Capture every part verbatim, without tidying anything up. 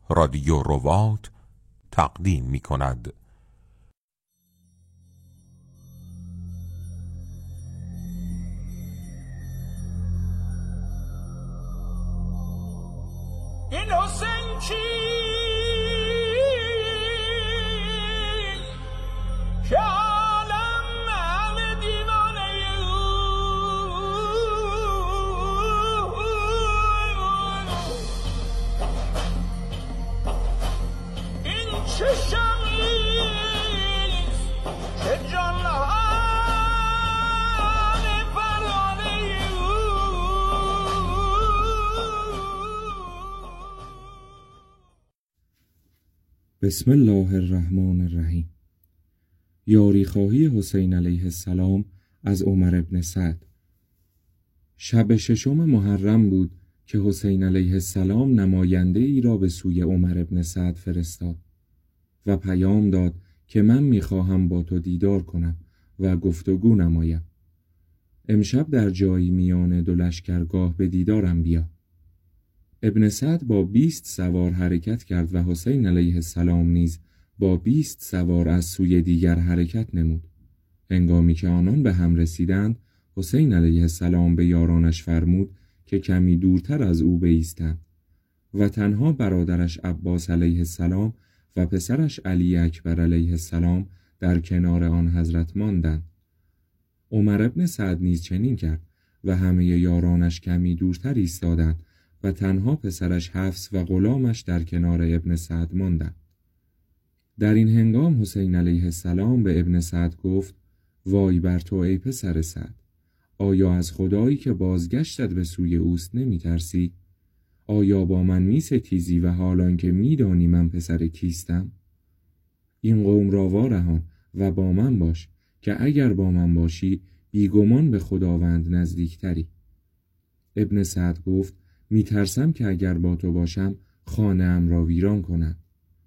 رادیو ربات تقدیم می کند. این حسین کی که عالم همه دیوانه این چه شمیست که جانهان پروانه بسم الله الرحمن الرحیم. یاری خواهی حسین علیه السلام از عمر ابن سعد. شب ششم محرم بود که حسین علیه السلام نماینده ای را به سوی عمر ابن سعد فرستاد و پیام داد که من میخواهم با تو دیدار کنم و گفتگو نمایم. امشب در جایی میان دو لشکرگاه به دیدارم بیا. ابن سعد با بیست سوار حرکت کرد و حسین علیه السلام نیز با بیست سوار از سوی دیگر حرکت نمود. هنگامی که آنان به هم رسیدند، حسین علیه السلام به یارانش فرمود که کمی دورتر از او بایستند و تنها برادرش عباس علیه السلام و پسرش علی اکبر علیه السلام در کنار آن حضرت ماندند. عمر ابن سعد نیز چنین کرد و همه یارانش کمی دورتر ایستادند و تنها پسرش حفص و غلامش در کنار ابن سعد ماندند. در این هنگام حسین علیه السلام به ابن سعد گفت: وای بر تو ای پسر سعد، آیا از خدایی که بازگشتت به سوی اوست نمی ترسی؟ آیا با من می ستیزی و حالان که می دانی من پسر کیستم؟ این قوم را وارهان و با من باش که اگر با من باشی بیگمان به خداوند نزدیکتری. ابن سعد گفت: می ترسم که اگر با تو باشم خانه ام را ویران کنم.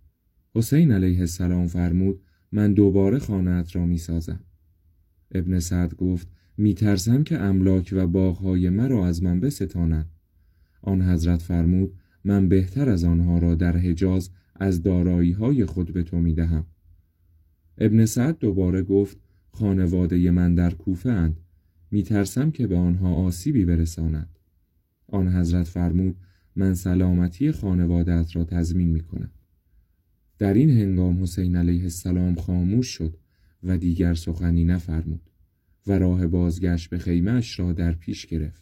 حسین علیه السلام فرمود: من دوباره خانه ات را می سازم. ابن سعد گفت: می ترسم که املاک و باغهای مرا از من بستانند. آن حضرت فرمود: من بهتر از آنها را در حجاز از دارایی های خود به تو می دهم. ابن سعد دوباره گفت: خانواده من در کوفه اند. می ترسم که به آنها آسیبی برسانند. آن حضرت فرمود: من سلامتی خانواده‌ات را تضمین می کنم. در این هنگام حسین علیه السلام خاموش شد و دیگر سخنی نفرمود و راه بازگشت به خیمه‌اش را در پیش گرفت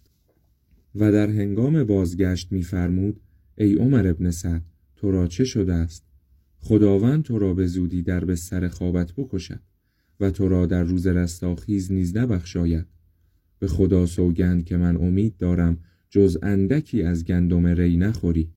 و در هنگام بازگشت می فرمود: ای عمر ابن سعد، تو را چه شده است؟ خداوند تو را به زودی در بستر خوابت بکشد و تو را در روز رستاخیز نیز نبخشاید. به خدا سوگند که من امید دارم جز اندکی از گندم ری نخوری.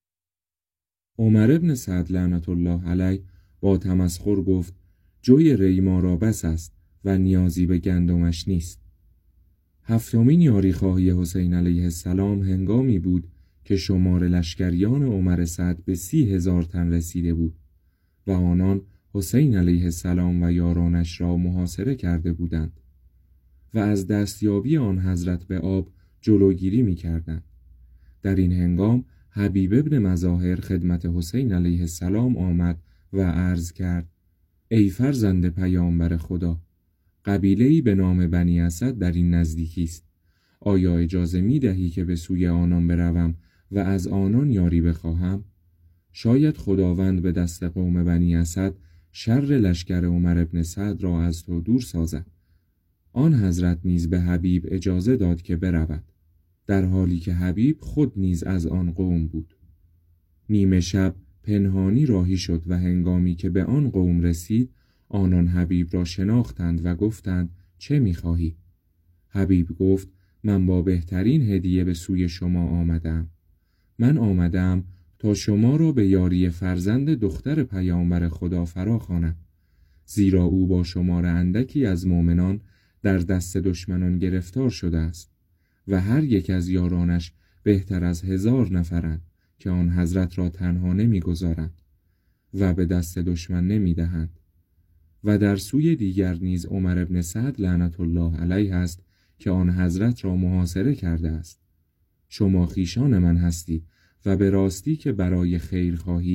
عمر ابن سعد لعنت الله علیه با تمسخر گفت: جوی ری ما را بس است و نیازی به گندمش نیست. هفتمین یاری خواهی حسین علیه السلام هنگامی بود که شمار لشکریان عمر سعد به سی هزار تن رسیده بود و آنان حسین علیه السلام و یارانش را محاصره کرده بودند و از دستیابی آن حضرت به آب جلوگیری می کردند. در این هنگام حبیب ابن مظاهر خدمت حسین علیه السلام آمد و عرض کرد: ای فرزند پیامبر خدا، قبیله‌ای به نام بنی اسد در این نزدیکی است. آیا اجازه می دهی که به سوی آنان بروم و از آنان یاری بخواهم؟ شاید خداوند به دست قوم بنی اسد شر لشکر عمر ابن سعد را از تو دور سازد. آن حضرت نیز به حبیب اجازه داد که برود، در حالی که حبیب خود نیز از آن قوم بود. نیمه شب پنهانی راهی شد و هنگامی که به آن قوم رسید، آنان حبیب را شناختند و گفتند: چه می‌خواهی؟ حبیب گفت: من با بهترین هدیه به سوی شما آمدم. من آمدم تا شما را به یاری فرزند دختر پیامبر خدا فراخوانم، زیرا او با شمار اندکی از مؤمنان در دست دشمنان گرفتار شده است و هر یک از یارانش بهتر از هزار نفرند که آن حضرت را تنها نمی‌گذارند و به دست دشمن نمی‌دهند. و در سوی دیگر نیز عمر ابن سعد لعنت الله علیه است که آن حضرت را محاصره کرده است. شما خویشان من هستید و به راستی که برای خیرخواهی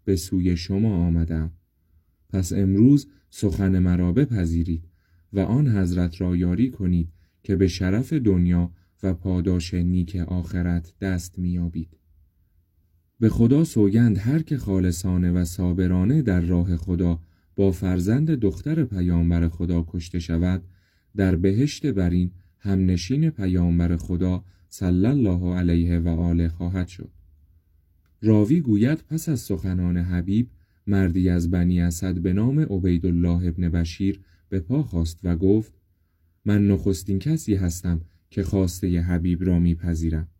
به سوی شما آمدم. پس امروز سخن مرا بپذیرید و آن حضرت را یاری کنید که به شرف دنیا و پاداش نیک آخرت دست می‌یابید. به خدا سوگند هر که خالصانه و صابرانه در راه خدا با فرزند دختر پیامبر خدا کشته شود، در بهشت برین همنشین پیامبر خدا صلی الله علیه و آله خواهد شد. راوی گوید پس از سخنان حبیب، مردی از بنی اسد به نام عبیدالله ابن بشیر به پا خاست و گفت: من نخستین کسی هستم که خواسته حبیب را میپذیرم.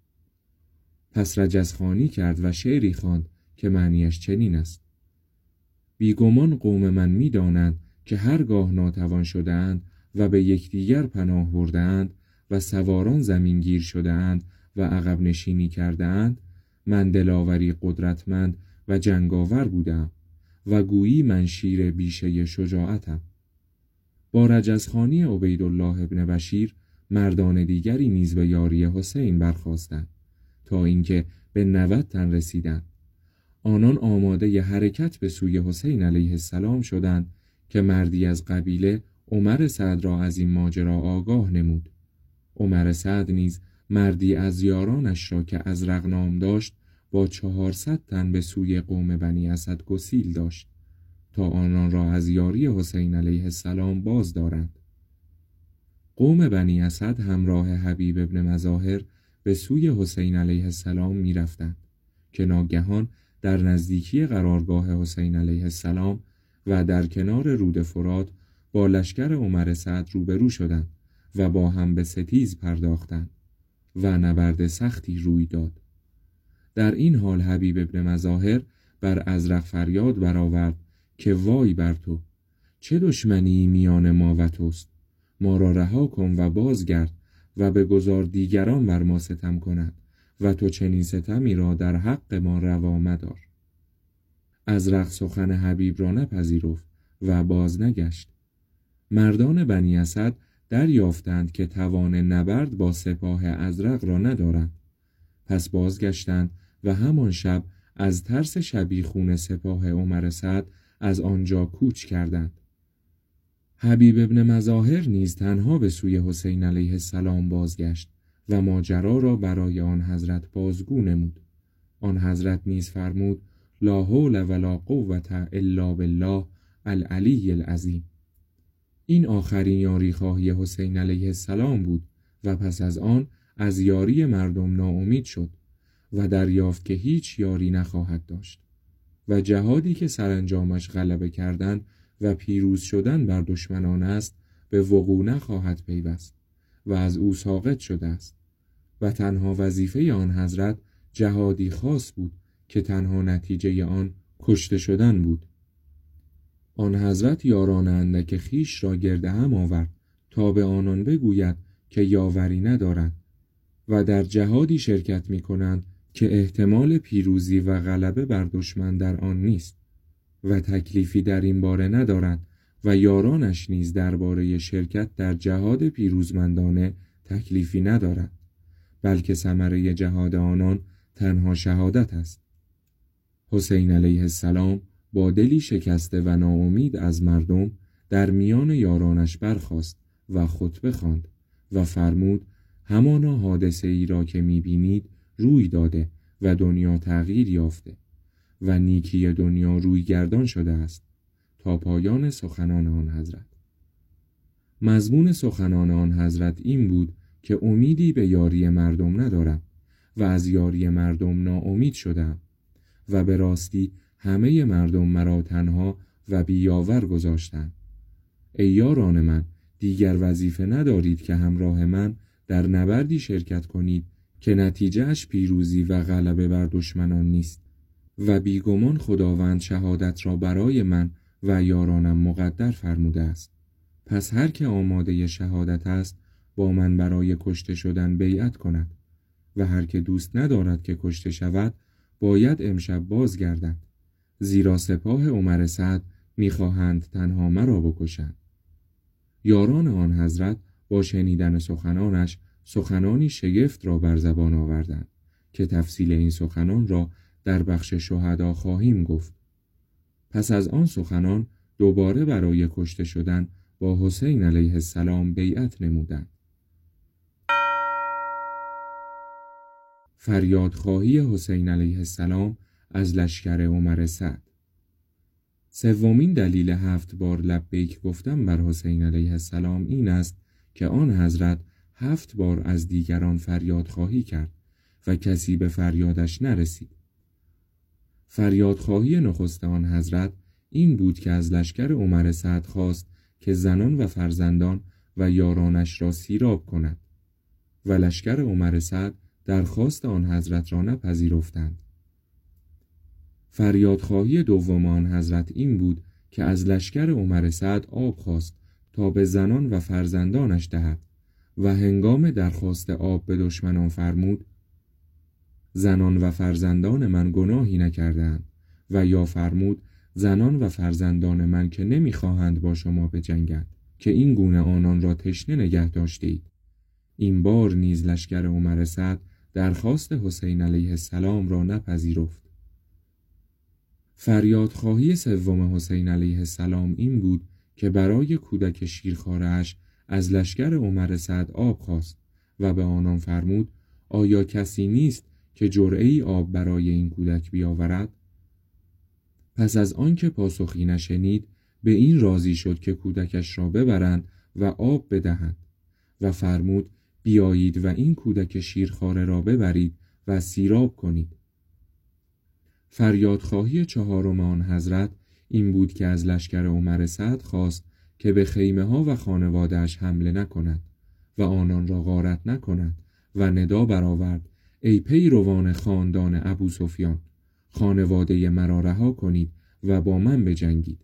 پس رجزخوانی کرد و شعری خواند که معنیش چنین است: بیگمان قوم من میدانند که هرگاه ناتوان شده‌اند و به یکدیگر پناه برده‌اند و سواران زمینگیر شده‌اند و عقب نشینی کرده‌اند، من دلاوری قدرتمند و جنگاور بودم و گویی من شیر بیشه شجاعتم. با رجزخوانی عبیدالله ابن بشیر، مردان دیگری نیز به یاری حسین برخاستند تا اینکه به نود تن رسیدند. آنان آماده ی حرکت به سوی حسین علیه السلام شدند که مردی از قبیله عمر سعد را از این ماجرا آگاه نمود. عمر سعد نیز مردی از یارانش را که ازرق نام داشت با چهارصد تن به سوی قوم بنی اسد گسیل داشت تا آنان را از یاری حسین علیه السلام باز دارند. قوم بنی اسد همراه حبیب ابن مظاهر به سوی حسین علیه السلام می رفتند که ناگهان در نزدیکی قرارگاه حسین علیه السلام و در کنار رود فرات با لشکر عمر سعد روبرو شدند و با هم به ستیز پرداختند و نبرد سختی روی داد. در این حال حبیب ابن مظاهر بر ازرق فریاد برآورد که وای بر تو، چه دشمنی میان ما و توست؟ ما را رها کن و بازگرد و بگذار دیگران بر ما ستم کنند و تو چنین ستمی را در حق ما روا مدار. ازرق سخن حبیب را نپذیرفت و باز نگشت. مردان بنی اسد دریافتند که توان نبرد با سپاه ازرق را ندارند. پس بازگشتند و همان شب از ترس شبیخون سپاه عمر سعد از آنجا کوچ کردند. حبیب ابن مظاهر نیز تنها به سوی حسین علیه السلام بازگشت و ماجرا را برای آن حضرت بازگو نمود. آن حضرت نیز فرمود: لا حول ولا قوة الا بالله العلی العظیم. این آخرین یاری خواهی حسین علیه السلام بود و پس از آن از یاری مردم ناامید شد و دریافت که هیچ یاری نخواهد داشت و جهادی که سرانجامش غلبه کردن و پیروز شدن بر دشمنان است به وقوع نخواهد پیوست و از او ساقط شده است و تنها وظیفه آن حضرت جهادی خاص بود که تنها نتیجه آن کشته شدن بود. آن حضرت یاران اندک خیش را گرد هم آورد تا به آنان بگوید که یاوری ندارند و در جهادی شرکت می کنند که احتمال پیروزی و غلبه بر دشمن در آن نیست و تکلیفی در این باره ندارند و یارانش نیز درباره شرکت در جهاد پیروزمندانه تکلیفی ندارند، بلکه ثمره جهاد آنان تنها شهادت است. حسین علیه السلام با دلی شکسته و ناامید از مردم در میان یارانش برخاست و خطبه خواند و فرمود: همانا حادثه ای را که می‌بینید روی داده و دنیا تغییر یافته و نیکی دنیا روی گردان شده است. تا پایان سخنان آن حضرت. مضمون سخنان آن حضرت این بود که امیدی به یاری مردم ندارم و از یاری مردم ناامید شدم و به راستی همه مردم مرا تنها و بیاور گذاشتند. ای یاران من، دیگر وظیفه ندارید که همراه من در نبردی شرکت کنید که نتیجهش پیروزی و غلبه بر دشمنان نیست و بیگمان خداوند شهادت را برای من و یارانم مقدر فرموده است. پس هر که آماده شهادت است با من برای کشته شدن بیعت کند و هر که دوست ندارد که کشته شود باید امشب بازگردد، زیرا سپاه عمر سعد میخواهند تنها مرا بکشند. یاران آن حضرت با شنیدن سخنانش سخنانی شگفت را بر زبان آوردند که تفصیل این سخنان را در بخش شهدا خواهیم گفت. پس از آن سخنان دوباره برای کشته شدن با حسین علیه السلام بیعت نمودند. فریادخواهی حسین علیه السلام از لشکر عمر سعد. سومین دلیل هفت بار لبیک گفتن بر حسین علیه السلام این است که آن حضرت هفت بار از دیگران فریادخواهی کرد و کسی به فریادش نرسید. فریادخواهی نخست آن حضرت این بود که از لشکر عمر سعد خواست که زنان و فرزندان و یارانش را سیراب کند و لشکر عمر سعد درخواست آن حضرت را نپذیرفتند. فریادخواهی دوم آن حضرت این بود که از لشکر عمر سعد آب خواست تا به زنان و فرزندانش دهد و هنگام درخواست آب به دشمنان فرمود: زنان و فرزندان من گناهی نکردند، و یا فرمود: زنان و فرزندان من که نمیخواهند با شما بجنگند که این گونه آنان را تشنه نگه داشتید. این بار نیز لشکر عمر سعد درخواست حسین علیه السلام را نپذیرفت. فریادخواهی سوم حسین علیه السلام این بود که برای کودک شیرخواره‌اش از لشکر عمر سعد آب خواست و به آنان فرمود: آیا کسی نیست که جرعه‌ای آب برای این کودک بیاورد؟ پس از آنکه پاسخی نشنید، به این راضی شد که کودکش را ببرند و آب بدهند و فرمود: بیایید و این کودک شیرخواره را ببرید و سیراب کنید. فریادخواهی چهارم آن حضرت این بود که از لشکر عمر سعد خواست که به خیمه ها و خانواده‌اش حمله نکند و آنان را غارت نکند و ندا برآورد: ای پیروان خاندان ابو سفیان، خانواده مرا رها کنید و با من بجنگید.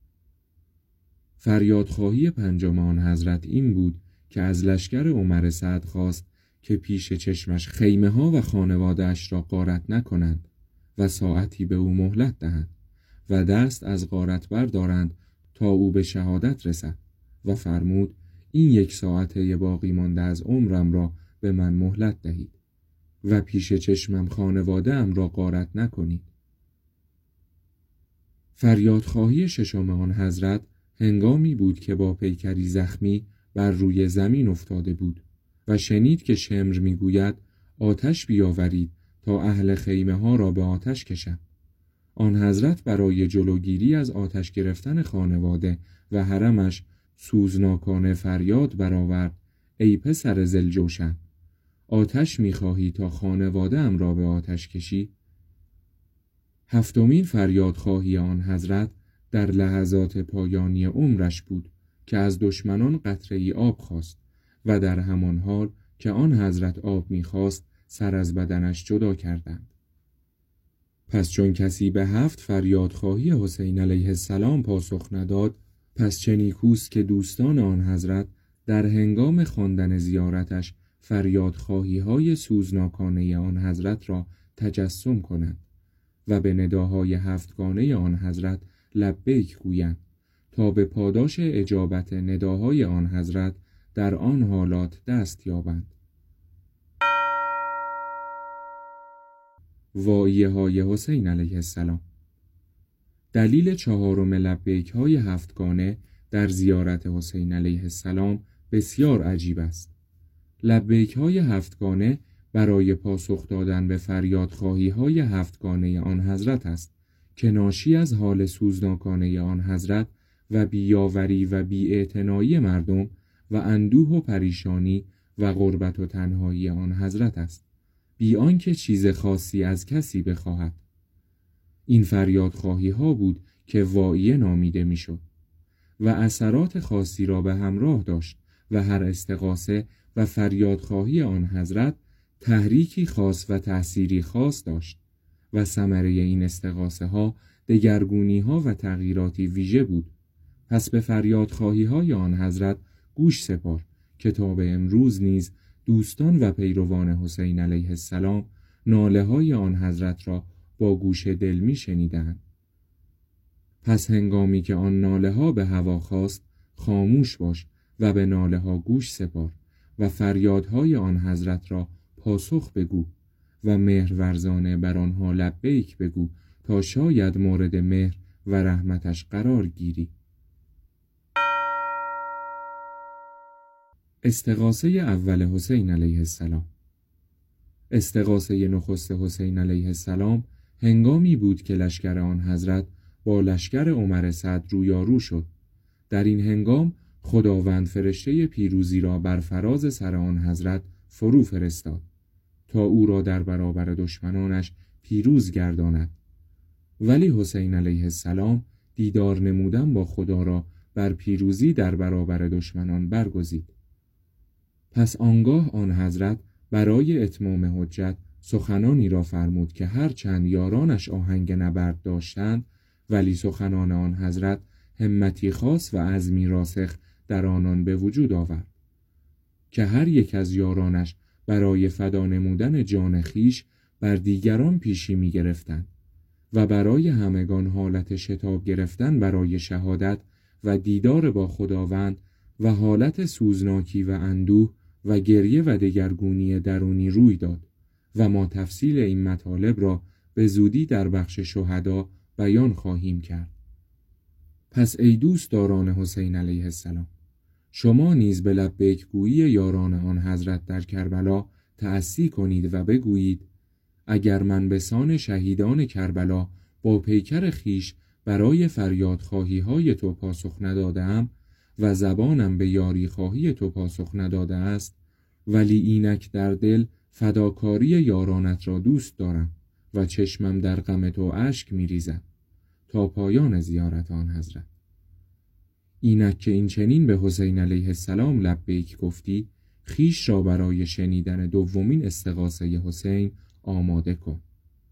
فریادخواهی پنجم آن حضرت این بود که از لشکر عمر سعد خواست که پیش چشمش خیمه ها و خانواده‌اش را غارت نکنند و ساعتی به او مهلت دهند و دست از غارت بردارند تا او به شهادت رسد و فرمود: این یک ساعته باقی مانده از عمرم را به من مهلت دهید و پیش چشمم خانواده ام را غارت نکنید. فریادخواهی ششم آن حضرت هنگامی بود که با پیکری زخمی بر روی زمین افتاده بود و شنید که شمر میگوید: آتش بیاورید تا اهل خیمه ها را به آتش کشم. آن حضرت برای جلوگیری از آتش گرفتن خانواده و حرمش سوزناکانه فریاد برآورد: ای پسر ذوالجوشن، آتش میخواهی تا خانواده ام را به آتش کشی؟ هفتمین فریادخواهی آن حضرت در لحظات پایانی عمرش بود که از دشمنان قطره‌ای آب خواست و در همان حال که آن حضرت آب میخواست سر از بدنش جدا کردند. پس چون کسی به هفت فریادخواهی حسین علیه السلام پاسخ نداد، پس چه نیکوست که دوستان آن حضرت در هنگام خواندن زیارتش فریادخواهی های سوزناکانه آن حضرت را تجسم کنند و به نداهای هفتگانه آن حضرت لبیک گویند تا به پاداش اجابت نداهای آن حضرت در آن حالات دست یابند. واعیه های حسین علیه السلام. دلیل چهارم لبیک های هفتگانه در زیارت حسین علیه السلام بسیار عجیب است. لبیک های هفتگانه برای پاسخ دادن به فریادخواهی های هفتگانه آن حضرت است که ناشی از حال سوزناکانه آن حضرت و بیاوری و بی‌اعتنایی مردم و اندوه و پریشانی و غربت و تنهایی آن حضرت است، بی آنکه چیز خاصی از کسی بخواهد. این فریادخواهی ها بود که واعیه نامیده میشد و اثرات خاصی را به همراه داشت و هر استغاثه و فریادخواهی آن حضرت تحریکی خاص و تأثیری خاص داشت و ثمره این استغاثه ها دگرگونی ها و تغییراتی ویژه بود. پس به فریادخواهی های آن حضرت گوش سپار که تا به امروز نیز دوستان و پیروان حسین علیه السلام ناله های آن حضرت را با گوش دل می شنیدند. پس هنگامی که آن ناله ها به هوا خواست، خاموش باش و به ناله ها گوش سپار و فریادهای آن حضرت را پاسخ بگو و مهر ورزانه بر آنها لبیک بگو تا شاید مورد مهر و رحمتش قرار گیری. استغاثه اول حسین علیه السلام. استغاثه نخست حسین علیه السلام هنگامی بود که لشکر آن حضرت با لشکر عمر سعد رویارو شد. در این هنگام خداوند فرشته پیروزی را بر فراز سر آن حضرت فرو فرستاد تا او را در برابر دشمنانش پیروز گرداند. ولی حسین علیه السلام دیدار نمودن با خدا را بر پیروزی در برابر دشمنان برگزید. پس آنگاه آن حضرت برای اتمام حجت سخنانی را فرمود که هر چند یارانش آهنگ نبرد داشتند، ولی سخنان آن حضرت همتی خاص و عزمی راسخ در آنان به وجود آورد که هر یک از یارانش برای فدا نمودن جان خیش بر دیگران پیشی می گرفتند و برای همگان حالت شتاب گرفتن برای شهادت و دیدار با خداوند و حالت سوزناکی و اندوه و گریه و دگرگونی درونی روی داد و ما تفصیل این مطالب را به زودی در بخش شهدا بیان خواهیم کرد. پس ای دوستداران حسین علیه السلام، شما نیز به لبیک گویی یاران آن حضرت در کربلا تأسی کنید و بگویید اگر من به سان شهیدان کربلا با پیکر خیش برای فریاد خواهی های تو پاسخ ندادم و زبانم به یاری خواهی تو پاسخ نداده است، ولی اینک در دل فداکاری یارانت را دوست دارم و چشمم در غم تو اشک می ریزد تا پایان زیارت آن حضرت. اینک که این چنین به حسین علیه السلام لبیک گفتی، خیش را برای شنیدن دومین استغاثه حسین آماده کن.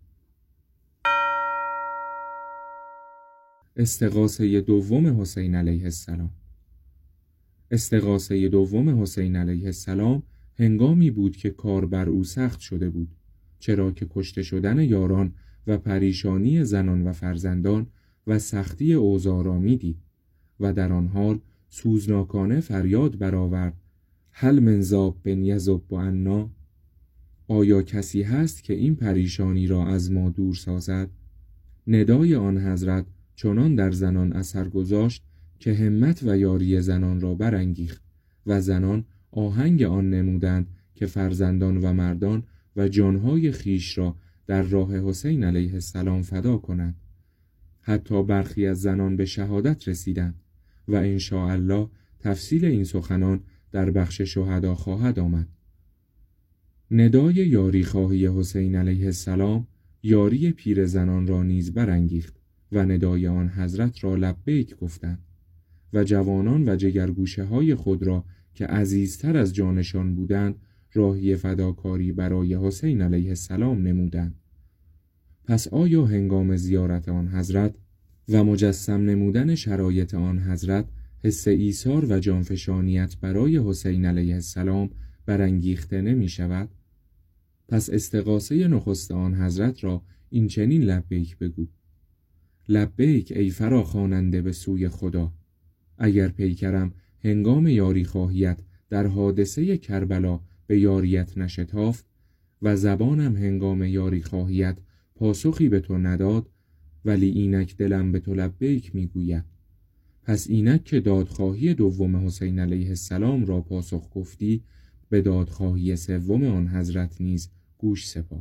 استغاثه دوم حسین علیه السلام. استغاثه دوم حسین علیه السلام هنگامی بود که کار بر او سخت شده بود، چرا که کشته شدن یاران و پریشانی زنان و فرزندان و سختی اوضاع را می‌دید و در آن حال سوزناکانه فریاد برآورد: هل من ذاب بن یذب عنا؟ آیا کسی هست که این پریشانی را از ما دور سازد؟ ندای آن حضرت چنان در زنان اثر گذاشت که همت و یاری زنان را برانگیخت و زنان آهنگ آن نمودند که فرزندان و مردان و جانهای خیش را در راه حسین علیه السلام فدا کنند. حتی برخی از زنان به شهادت رسیدند و انشاءالله تفصیل این سخنان در بخش شهدا خواهد آمد. ندای یاری خواهی حسین علیه السلام یاری پیر زنان را نیز برانگیخت و ندای آن حضرت را لبیک گفتند و جوانان و جگرگوشه های خود را که عزیزتر از جانشان بودند راهی فداکاری برای حسین علیه السلام نمودند. پس آیا هنگام زیارت آن حضرت و مجسم نمودن شرایط آن حضرت حس ایثار و جانفشانیت برای حسین علیه السلام برانگیخته نمی شود؟ پس استغاثه نخست آن حضرت را این چنین لبیک بگو: لبیک ای فراخواننده به سوی خدا، اگر پیکرم هنگام یاری خواهیت در حادثه کربلا به یاریت نشتافت و زبانم هنگام یاری خواهیت پاسخی به تو نداد، ولی اینک دلم به تو لبیک میگوید. پس اینک که دادخواهی دوم حسین علیه السلام را پاسخ گفتی، به دادخواهی سوم آن حضرت نیز گوش سپار.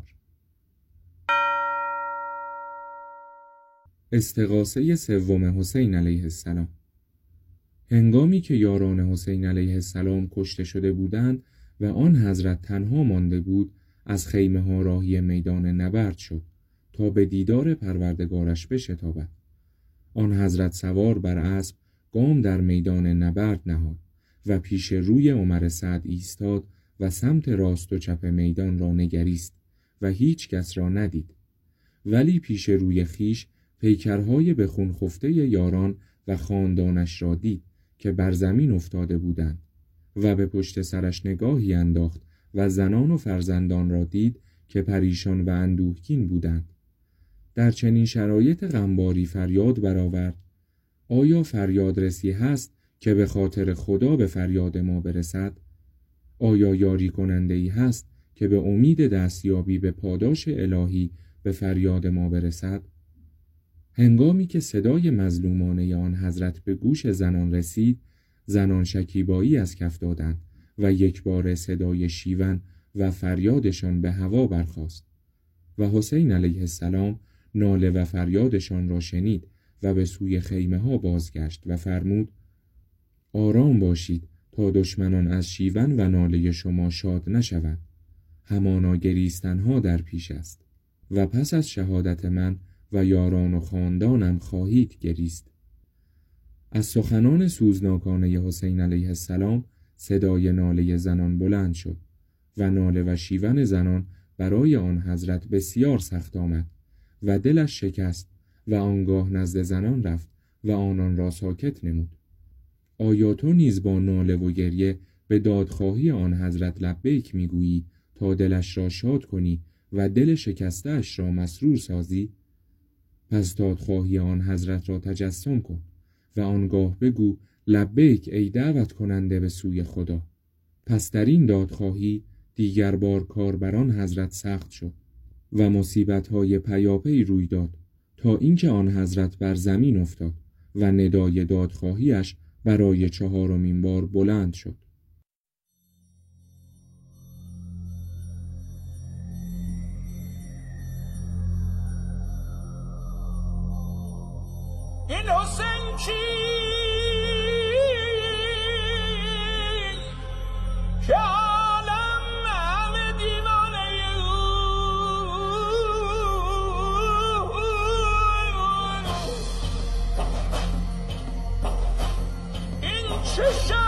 استغاثه سوم حسین علیه السلام. هنگامی که یاران حسین علیه السلام کشته شده بودند و آن حضرت تنها مانده بود، از خیمه ها راهی میدان نبرد شد تا به دیدار پروردگارش بشتابد. آن حضرت سوار بر اسب گام در میدان نبرد نهاد و پیش روی عمر سعد ایستاد و سمت راست و چپ میدان را نگریست و هیچ کس را ندید، ولی پیش روی خیش پیکرهای به خون خفته یاران و خاندانش را دید که بر زمین افتاده بودند و به پشت سرش نگاهی انداخت و زنان و فرزندان را دید که پریشان و اندوهگین بودند. در چنین شرایط غمباری فریاد برآورد: آیا فریاد رسی هست که به خاطر خدا به فریاد ما برسد؟ آیا یاری کننده ای هست که به امید دستیابی به پاداش الهی به فریاد ما برسد؟ هنگامی که صدای مظلومانه آن حضرت به گوش زنان رسید، زنان شکیبایی از کف دادند و یک بار صدای شیون و فریادشان به هوا برخاست و حسین علیه السلام ناله و فریادشان را شنید و به سوی خیمه ها بازگشت و فرمود: آرام باشید تا دشمنان از شیون و ناله شما شاد نشوند. همانا گریستنها در پیش است و پس از شهادت من و یاران و خاندانم خواهید گریست. از سخنان سوزناکانه حسین علیه السلام صدای ناله زنان بلند شد و ناله و شیون زنان برای آن حضرت بسیار سخت آمد و دلش شکست و آنگاه نزد زنان رفت و آنان را ساکت نمود. آیا تو نیز با ناله و گریه به دادخواهی آن حضرت لبیک میگویی تا دلش را شاد کنی و دل شکسته اش را مسرور سازی؟ پس دادخواهی آن حضرت را تجسم کن و آنگاه بگو لبیک ای دعوت کننده به سوی خدا. پس در این دادخواهی دیگر بار کار بر آن حضرت سخت شد و مصیبت‌های پیاپی روی داد تا اینکه آن حضرت بر زمین افتاد و ندای دادخواهیش برای چهارمین بار بلند شد. این حسین کی که عالم همه دیوانه این چه